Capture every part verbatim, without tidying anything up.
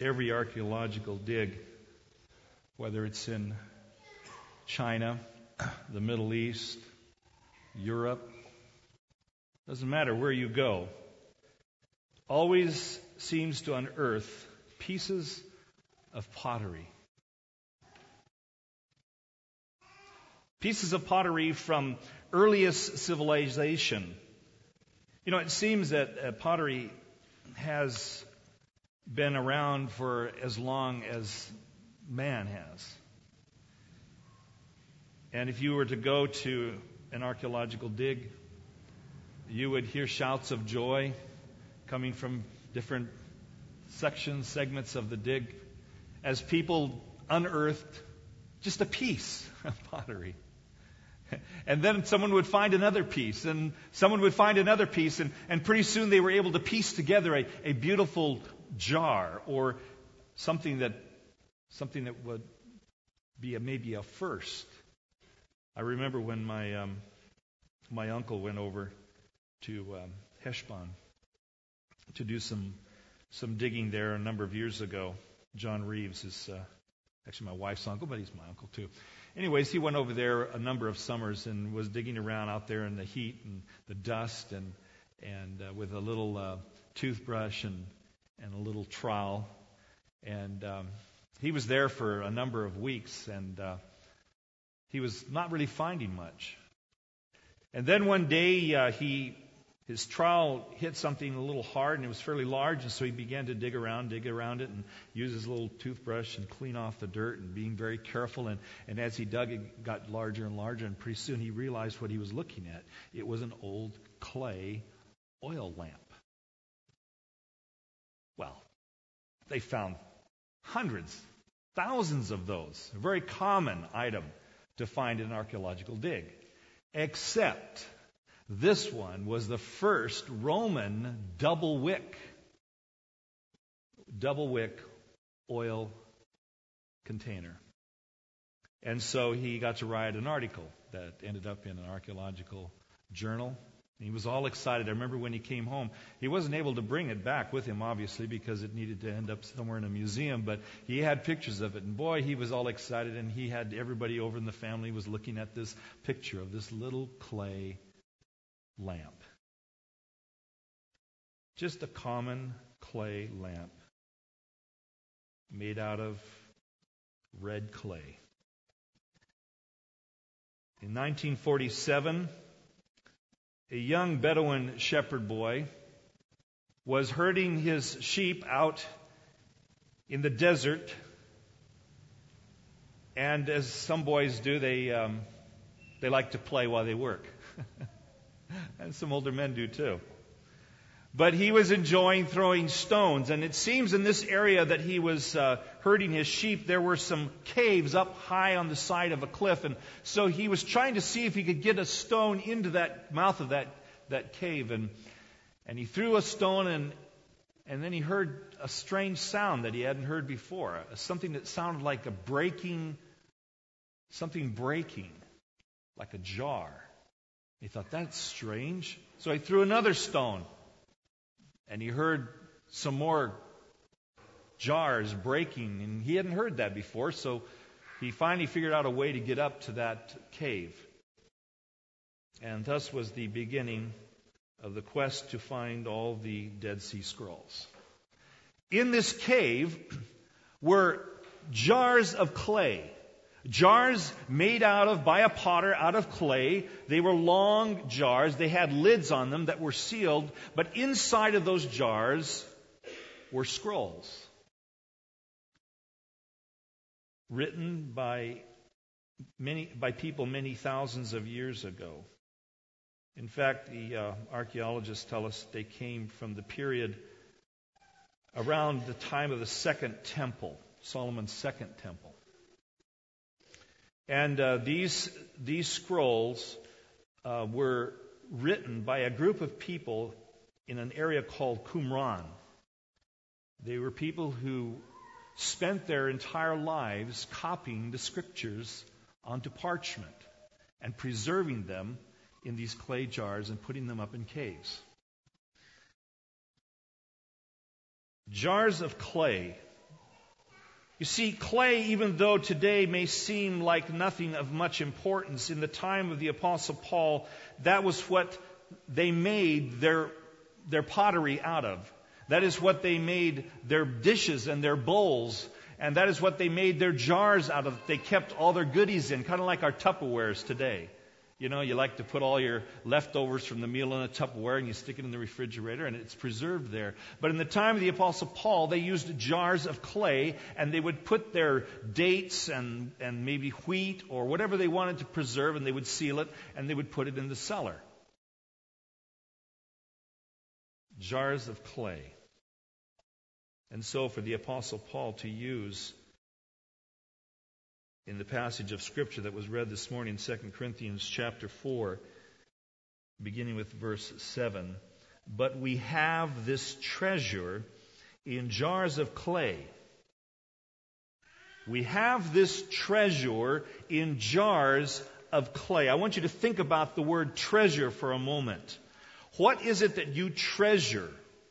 every archaeological dig, whether it's in China, the Middle East, Europe, doesn't matter where you go, always seems to unearth pieces of pottery. Pieces of pottery from earliest civilization. You know, it seems that uh, pottery has been around for as long as man has. And if you were to go to an archaeological dig, you would hear shouts of joy coming from different sections, segments of the dig, as people unearthed just a piece of pottery. And then someone would find another piece, and someone would find another piece, and, and pretty soon they were able to piece together a, a beautiful jar, or something that something that would be a, maybe a first. I remember when my um, my uncle went over to um, Heshbon to do some some digging there a number of years ago. John Reeves is uh, actually my wife's uncle, but he's my uncle too. Anyways, he went over there a number of summers and was digging around out there in the heat and the dust, and and uh, with a little uh, toothbrush and and a little trowel, and um, he was there for a number of weeks, and uh, he was not really finding much. And then one day uh, he his trowel hit something a little hard, and it was fairly large, and so he began to dig around, dig around it, and use his little toothbrush and clean off the dirt, and being very careful. And, and as he dug, it got larger and larger, and pretty soon he realized what he was looking at. It was an old clay oil lamp. Well, they found hundreds, thousands of those. A very common item to find in an archaeological dig. Except this one was the first Roman double wick, double wick oil container. And so he got to write an article that ended up in an archaeological journal. He was all excited. I remember when he came home, he wasn't able to bring it back with him, obviously, because it needed to end up somewhere in a museum, but he had pictures of it. And boy, he was all excited, and he had everybody over in the family was looking at this picture of this little clay lamp. Just a common clay lamp made out of red clay. In nineteen forty-seven, a young Bedouin shepherd boy was herding his sheep out in the desert, and as some boys do, they um, they like to play while they work. And some older men do too. But he was enjoying throwing stones, and it seems in this area that he was uh, herding his sheep, there were some caves up high on the side of a cliff, and so he was trying to see if he could get a stone into that mouth of that, that cave, and and he threw a stone, and and then he heard a strange sound that he hadn't heard before, something that sounded like a breaking, something breaking, like a jar. He thought, that's strange. So he threw another stone, and he heard some more jars breaking, and he hadn't heard that before, so he finally figured out a way to get up to that cave. And thus was the beginning of the quest to find all the Dead Sea Scrolls. In this cave were jars of clay. Jars made out of, by a potter, out of clay. They were long jars. They had lids on them that were sealed. But inside of those jars were scrolls written by many, by people many thousands of years ago. In fact, the uh, archaeologists tell us they came from the period around the time of the Second Temple, Solomon's Second Temple. And uh, these these scrolls uh, were written by a group of people in an area called Qumran. They were people who spent their entire lives copying the scriptures onto parchment and preserving them in these clay jars and putting them up in caves. Jars of clay You see, clay, even though today may seem like nothing of much importance, in the time of the Apostle Paul, that was what they made their, their pottery out of. That is what they made their dishes and their bowls, and that is what they made their jars out of. They kept all their goodies in, kind of like our Tupperwares today. You know, you like to put all your leftovers from the meal in a Tupperware and you stick it in the refrigerator and it's preserved there. But in the time of the Apostle Paul, they used jars of clay and they would put their dates and, and maybe wheat or whatever they wanted to preserve, and they would seal it and they would put it in the cellar. Jars of clay. And so for the Apostle Paul to use in the passage of Scripture that was read this morning, Second Corinthians chapter four, beginning with verse seven. But we have this treasure in jars of clay. We have this treasure in jars of clay. I want you to think about the word treasure for a moment. What is it that you treasure?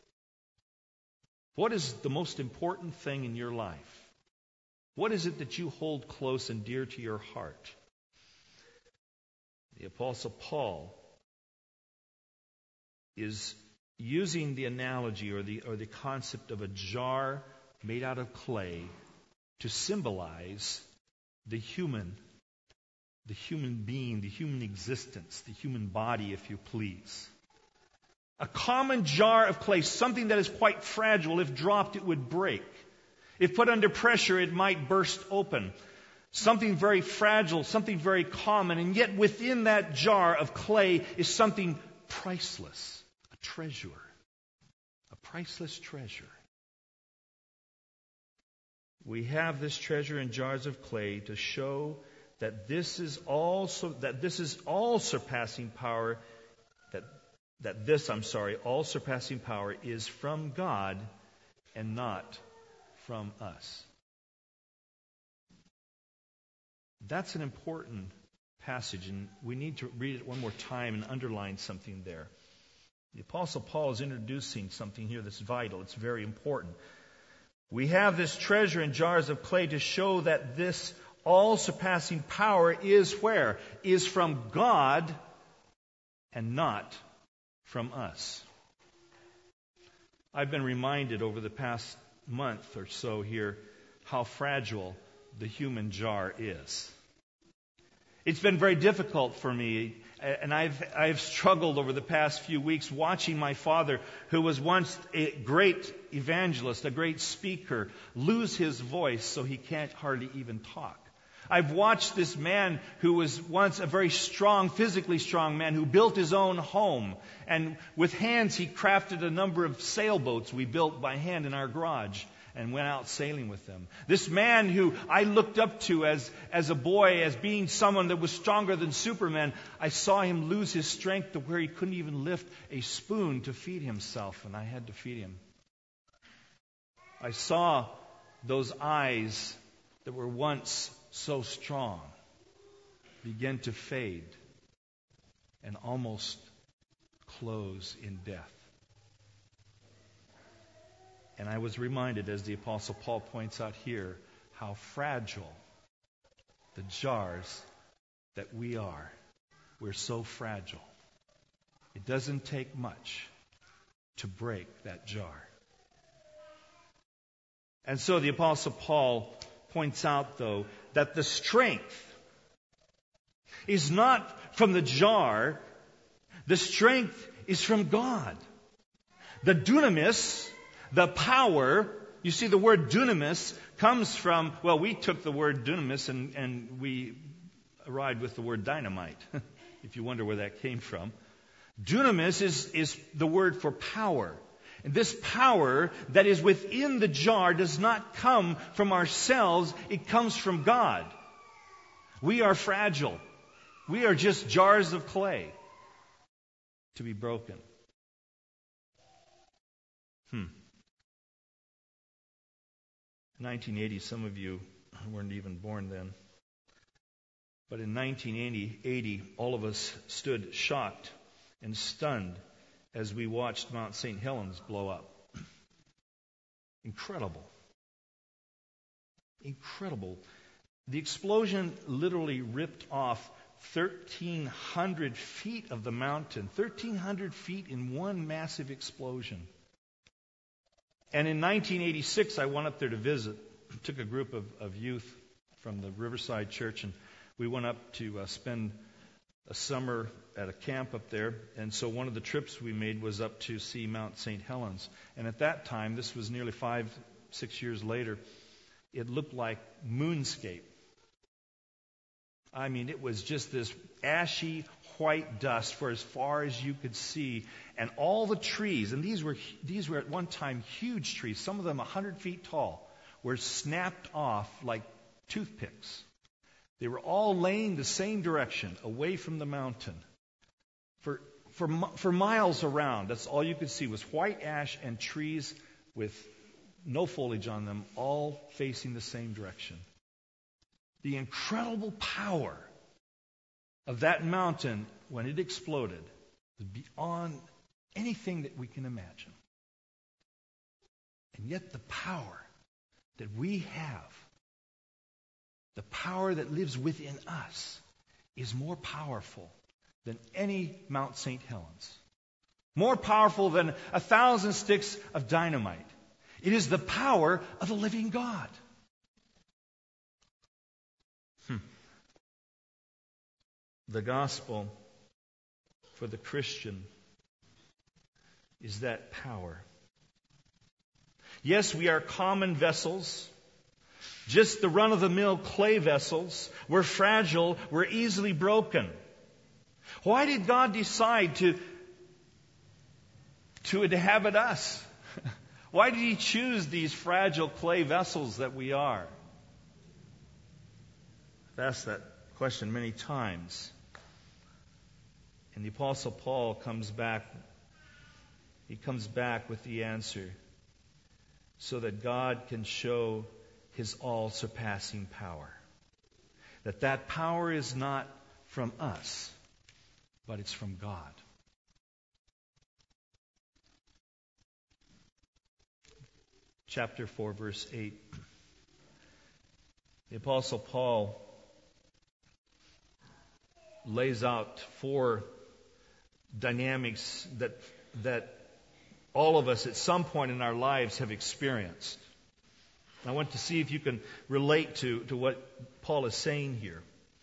What is the most important thing in your life? What is it that you hold close and dear to your heart? The Apostle Paul is using the analogy or the or the concept of a jar made out of clay to symbolize the human, the human being, the human existence, the human body, if you please. A common jar of clay, something that is quite fragile. If dropped, it would break. If put under pressure, it might burst open. Something very fragile, something very common, and yet within that jar of clay is something priceless, a treasure, a priceless treasure. We have this treasure in jars of clay to show that this is also that this is all surpassing power, that that this, I'm sorry, all surpassing power is from God and not from us. That's an important passage, and we need to read it one more time and underline something there. The Apostle Paul is introducing something here that's vital. It's very important. We have this treasure in jars of clay to show that this all-surpassing power is where? Is from God and not from us. I've been reminded over the past month or so here how fragile the human jar is. It's been very difficult for me, and I've I've struggled over the past few weeks watching my father, who was once a great evangelist, a great speaker, lose his voice so he can't hardly even talk. I've watched this man who was once a very strong, physically strong man who built his own home. And with hands he crafted a number of sailboats we built by hand in our garage and went out sailing with them. This man who I looked up to as, as a boy, as being someone that was stronger than Superman, I saw him lose his strength to where he couldn't even lift a spoon to feed himself, and I had to feed him. I saw those eyes that were once so strong begin to fade and almost close in death. And I was reminded, as the Apostle Paul points out here, how fragile the jars that we are. We're so fragile. It doesn't take much to break that jar. And so the Apostle Paul points out, though, that the strength is not from the jar. The strength is from God. The dunamis, the power, you see the word dunamis comes from, well, we took the word dunamis and, and we arrived with the word dynamite, if you wonder where that came from. Dunamis is, is the word for power. And this power that is within the jar does not come from ourselves, it comes from God. We are fragile. We are just jars of clay to be broken. Hmm. nineteen eighty, some of you weren't even born then. But in nineteen eighty, all of us stood shocked and stunned as we watched Mount Saint Helens blow up. Incredible. Incredible. The explosion literally ripped off thirteen hundred feet of the mountain. thirteen hundred feet in one massive explosion. And in nineteen eighty-six, I went up there to visit. Took a group of, of youth from the Riverside Church, and we went up to uh, spend a summer at a camp up there. And so one of the trips we made was up to see Mount Saint Helens. And at that time, this was nearly five, six years later, it looked like moonscape. I mean, it was just this ashy white dust for as far as you could see. And all the trees, and these were these were at one time huge trees, some of them one hundred feet tall, were snapped off like toothpicks. They were all laying the same direction, away from the mountain. For, for, for miles around, that's all you could see was white ash and trees with no foliage on them, all facing the same direction. The incredible power of that mountain when it exploded was beyond anything that we can imagine. And yet the power that we have, the power that lives within us, is more powerful than any Mount Saint Helens. More powerful than a thousand sticks of dynamite. It is the power of the living God. Hmm. The gospel for the Christian is that power. Yes, we are common vessels, just the run-of-the-mill clay vessels. We're fragile, we're easily broken. Why did God decide to, to inhabit us? Why did He choose these fragile clay vessels that we are? I've asked that question many times. And the Apostle Paul comes back, he comes back with the answer, so that God can show His all-surpassing power. That that power is not from us, but it's from God. Chapter four, verse eight. The Apostle Paul lays out four dynamics that that all of us at some point in our lives have experienced. I want to see if you can relate to, to what Paul is saying here.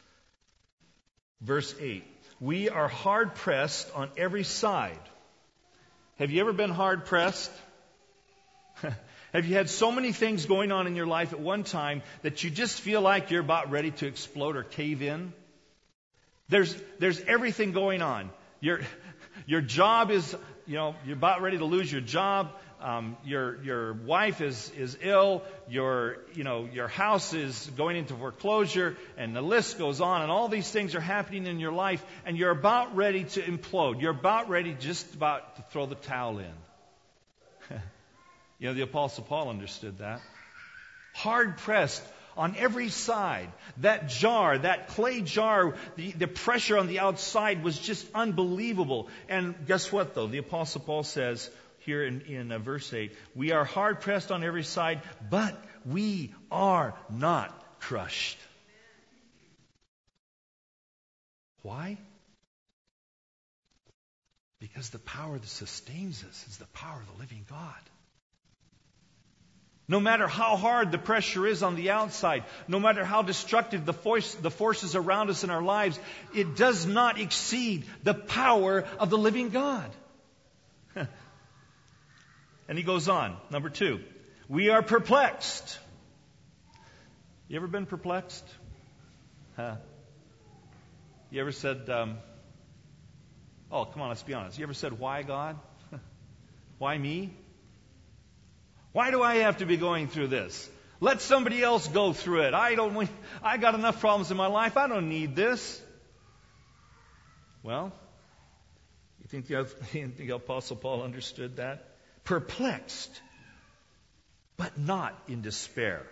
Verse eight. We are hard-pressed on every side. Have you ever been hard-pressed? Have you had so many things going on in your life at one time that you just feel like you're about ready to explode or cave in? There's there's everything going on. Your your job is, you know, you're about ready to lose your job. Um, your your wife is is ill. Your you know your house is going into foreclosure, and the list goes on. And all these things are happening in your life, and you're about ready to implode. You're about ready, just about to throw the towel in. You know, the Apostle Paul understood that. Hard pressed on every side. That jar, that clay jar, the, the pressure on the outside was just unbelievable. And guess what, though? The Apostle Paul says here in, in uh, verse eight, we are hard pressed on every side, but we are not crushed. Why? Because the power that sustains us is the power of the living God. No matter how hard the pressure is on the outside, no matter how destructive the, force, the forces around us in our lives, it does not exceed the power of the living God. And he goes on, number two, we are perplexed. You ever been perplexed? Huh? You ever said, um, oh, come on, let's be honest. You ever said, why God? Why me? Why do I have to be going through this? Let somebody else go through it. I don't. I got enough problems in my life. I don't need this. Well, you think the, you think the Apostle Paul understood that? Perplexed, but not in despair.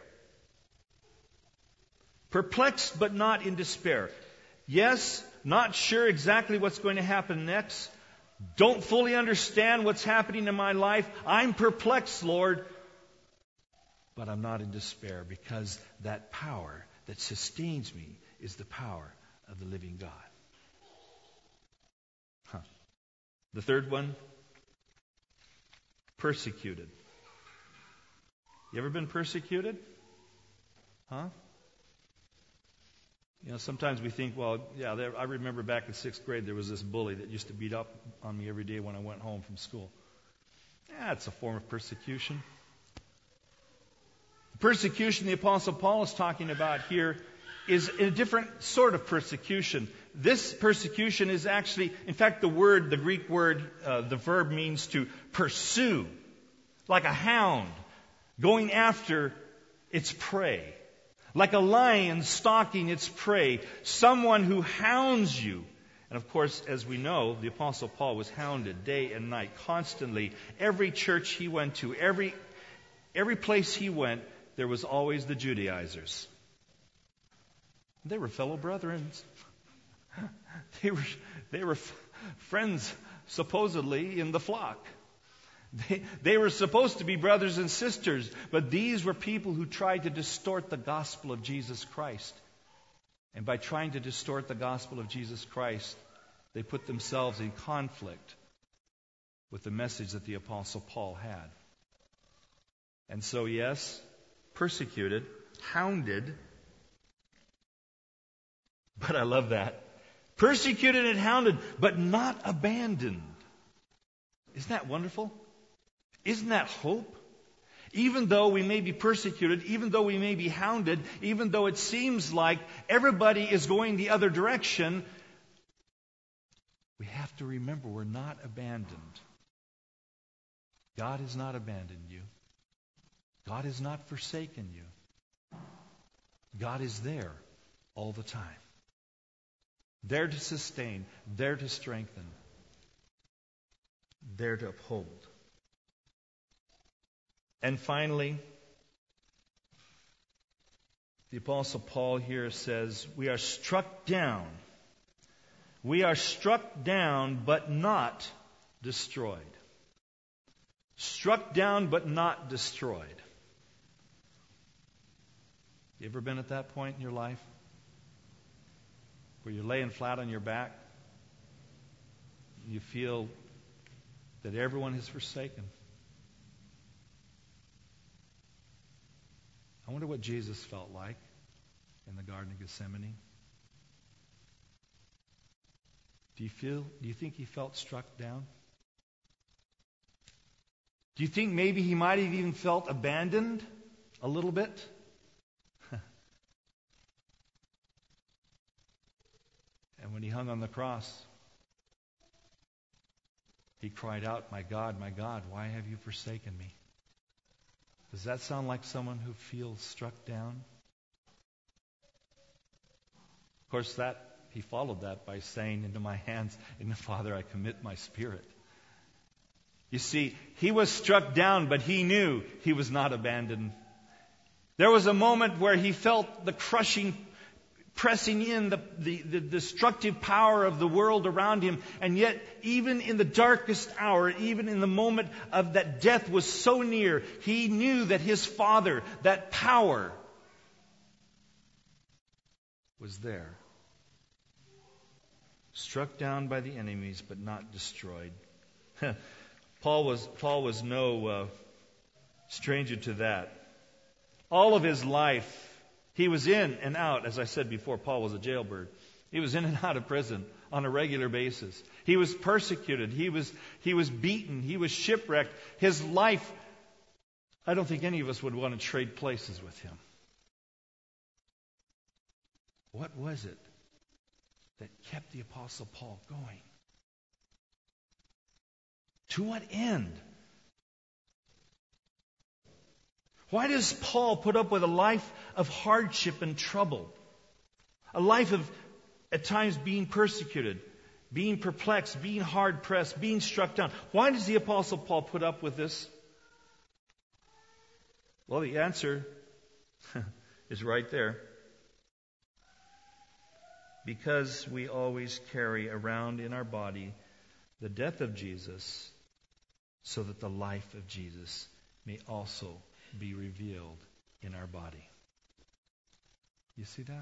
Perplexed, but not in despair. Yes, not sure exactly what's going to happen next. Don't fully understand what's happening in my life. I'm perplexed, Lord. but I'm not in despair, because that power that sustains me is the power of the living God. Huh. The third one, persecuted. You ever been persecuted? Huh? You know, sometimes we think, well, yeah, there, I remember back in sixth grade there was this bully that used to beat up on me every day when I went home from school. Yeah, it's a form of persecution. The persecution the Apostle Paul is talking about here is a different sort of persecution. This persecution is actually, in fact, the word, the Greek word, uh, the verb means to pursue, like a hound going after its prey, like a lion stalking its prey, someone who hounds you. And of course, as we know, the Apostle Paul was hounded day and night, constantly. Every church he went to, every every place he went, there was always the Judaizers. They were fellow brethren. They were they were friends, supposedly, in the flock. They, they were supposed to be brothers and sisters, but these were people who tried to distort the gospel of Jesus Christ. And by trying to distort the gospel of Jesus Christ, they put themselves in conflict with the message that the Apostle Paul had. And so, yes, persecuted, hounded, but I love that. Persecuted and hounded, but not abandoned. Isn't that wonderful? Isn't that hope? Even though we may be persecuted, even though we may be hounded, even though it seems like everybody is going the other direction, we have to remember we're not abandoned. God has not abandoned you. God has not forsaken you. God is there all the time. There to sustain, there to strengthen, there to uphold. And finally, the Apostle Paul here says, we are struck down. We are struck down, but not destroyed. Struck down, but not destroyed. You ever been at that point in your life? Where you're laying flat on your back? You feel that everyone has forsaken. I wonder what Jesus felt like in the Garden of Gethsemane. Do you feel, do you think he felt struck down? Do you think maybe he might have even felt abandoned a little bit? And when he hung on the cross, he cried out, "My God, my God, why have you forsaken me?" Does that sound like someone who feels struck down? Of course, that he followed that by saying, "Into my hands, in the Father, I commit my spirit." You see, he was struck down, but he knew he was not abandoned. There was a moment where he felt the crushing, pressing in, the, the, the destructive power of the world around him. And yet, even in the darkest hour, even in the moment of that death was so near, he knew that his Father, that power, was there. Struck down by the enemies, but not destroyed. Paul was Paul was no uh, stranger to that. All of his life, he was in and out. As I said before, Paul was a jailbird. He was in and out of prison on a regular basis. He was persecuted. He was he was beaten. He was shipwrecked. His life, I don't think any of us would want to trade places with him. What was it that kept the Apostle Paul going? To what end? Why does Paul put up with a life of hardship and trouble? A life of, at times, being persecuted, being perplexed, being hard-pressed, being struck down. Why does the Apostle Paul put up with this? Well, the answer is right there. Because we always carry around in our body the death of Jesus, so that the life of Jesus may also be revealed in our body. You see that?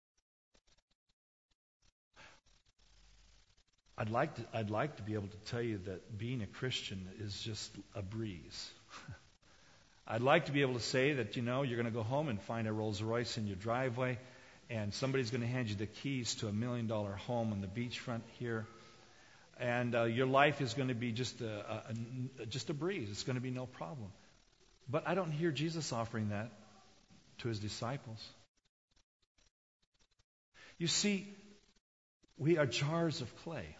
I'd like to, I'd like to be able to tell you that being a Christian is just a breeze. I'd like to be able to say that, you know, you're going to go home and find a Rolls Royce in your driveway, and somebody's going to hand you the keys to a million dollar home on the beachfront here, and uh, your life is going to be just a, a, a just a breeze. It's going to be no problem. But I don't hear Jesus offering that to his disciples. You see, we are jars of clay.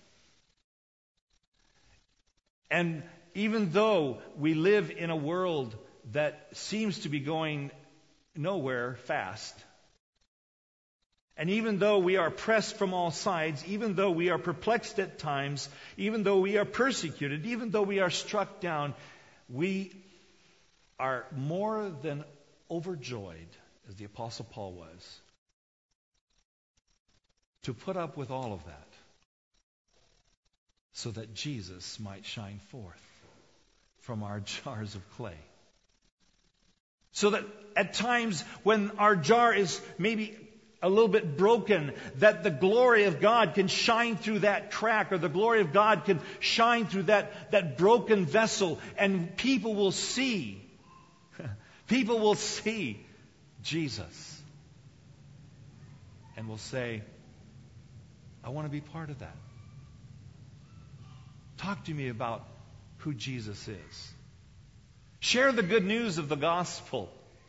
And even though we live in a world that seems to be going nowhere fast, and even though we are pressed from all sides, even though we are perplexed at times, even though we are persecuted, even though we are struck down, we are more than overjoyed, as the Apostle Paul was, to put up with all of that so that Jesus might shine forth from our jars of clay. So that at times when our jar is maybe a little bit broken, that the glory of God can shine through that crack, or the glory of God can shine through that, that broken vessel, and people will see, people will see Jesus and will say, I want to be part of that. Talk to me about who Jesus is. Share the good news of the gospel.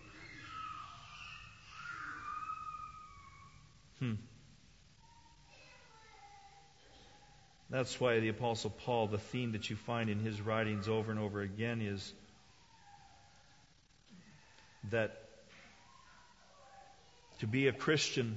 Hmm. That's why the Apostle Paul, the theme that you find in his writings over and over again is that to be a Christian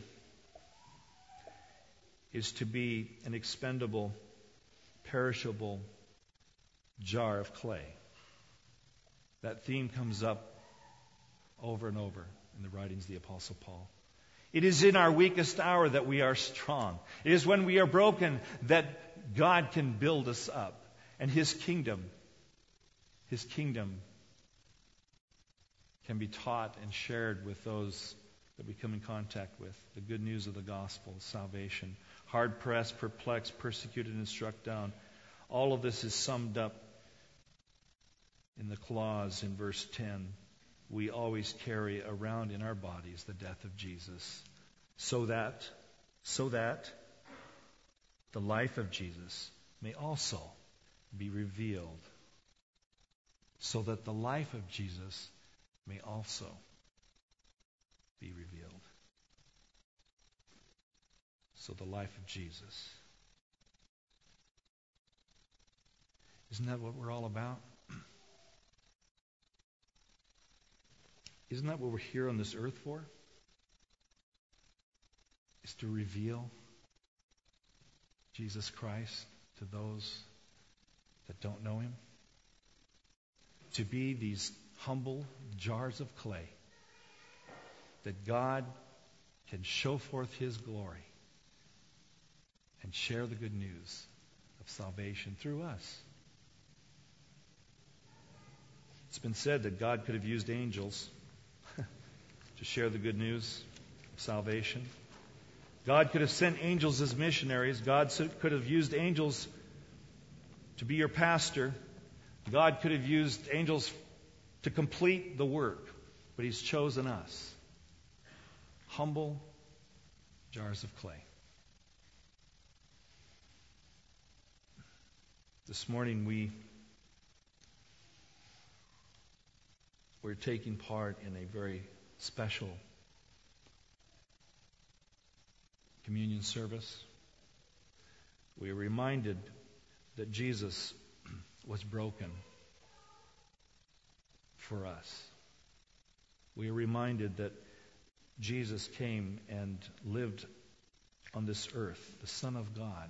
is to be an expendable, perishable jar of clay. That theme comes up over and over in the writings of the Apostle Paul. It is in our weakest hour that we are strong. It is when we are broken that God can build us up. And His kingdom, His kingdom can be taught and shared with those that we come in contact with. The good news of the gospel, salvation. Hard pressed, perplexed, persecuted, and struck down. All of this is summed up in the clause in verse ten. We always carry around in our bodies the death of Jesus, so that, so that the life of Jesus may also be revealed. So that the life of Jesus may also be revealed. So the life of Jesus. Isn't that what we're all about? Isn't that what we're here on this earth for? Is to reveal Jesus Christ to those that don't know Him? To be these humble jars of clay that God can show forth His glory and share the good news of salvation through us. It's been said that God could have used angels to share the good news of salvation. God could have sent angels as missionaries. God could have used angels to be your pastor. God could have used angels to complete the work. But He's chosen us. Humble jars of clay. This morning we we're taking part in a very special communion service. We are reminded that Jesus was broken for us. We are reminded that Jesus came and lived on this earth, the Son of God,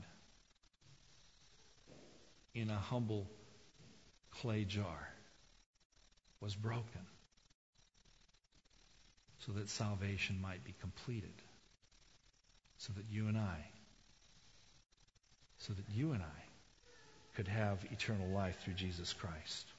in a humble clay jar, was broken so that salvation might be completed, so that you and I, so that you and I could have eternal life through Jesus Christ.